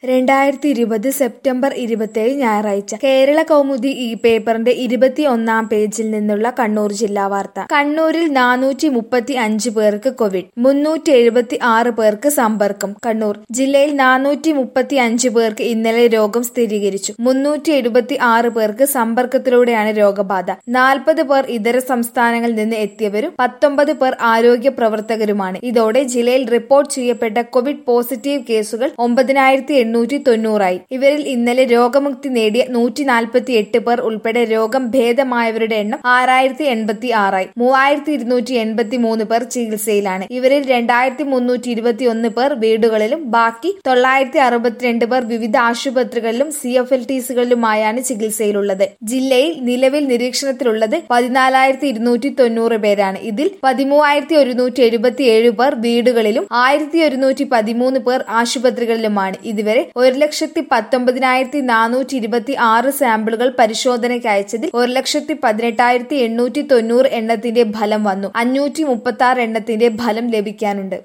2020 September 27 ഞായറാഴ്ച കേരള കൗമുദി ഈ പേപ്പറിന്റെ 21-ാം പേജിൽ നിന്നുള്ള കണ്ണൂർ ജില്ലാ വാർത്ത. കണ്ണൂരിൽ 435 പേർക്ക് കോവിഡ്, 376 പേർക്ക് സമ്പർക്കം. കണ്ണൂർ ജില്ലയിൽ 435 പേർക്ക് ഇന്നലെ രോഗം സ്ഥിരീകരിച്ചു. 376 പേർക്ക് സമ്പർക്കത്തിലൂടെയാണ് രോഗബാധ. 40 പേർ ഇതര സംസ്ഥാനങ്ങളിൽ നിന്ന് എത്തിയവരും 19 പേർ ആരോഗ്യ പ്രവർത്തകരുമാണ്. ഇതോടെ ജില്ലയിൽ റിപ്പോർട്ട് ചെയ്യപ്പെട്ട കോവിഡ് പോസിറ്റീവ് കേസുകൾ 9,890 ഇവരിൽ ഇന്നലെ രോഗമുക്തി നേടിയ 148 പേർ ഉൾപ്പെടെ രോഗം ഭേദമായവരുടെ എണ്ണം 6,086 3,283 പേർ ചികിത്സയിലാണ്. ഇവരിൽ 2,321 പേർ വീടുകളിലും ബാക്കി 962 പേർ വിവിധ ആശുപത്രികളിലും CFLTCകളിലുമായാണ് ചികിത്സയിലുള്ളത്. ജില്ലയിൽ നിലവിൽ നിരീക്ഷണത്തിലുള്ളത് 14,290 പേരാണ്. ഇതിൽ 13,177 പേർ വീടുകളിലും 1,113 പേർ ആശുപത്രികളിലുമാണ്. ഇതുവരെ 1,19,426 സാമ്പിളുകൾ പരിശോധനയ്ക്ക് അയച്ചതിൽ 1,18,890 എണ്ണത്തിന്റെ ഫലം വന്നു. 536 എണ്ണത്തിന്റെ ഫലം ലഭിക്കാനുണ്ട്.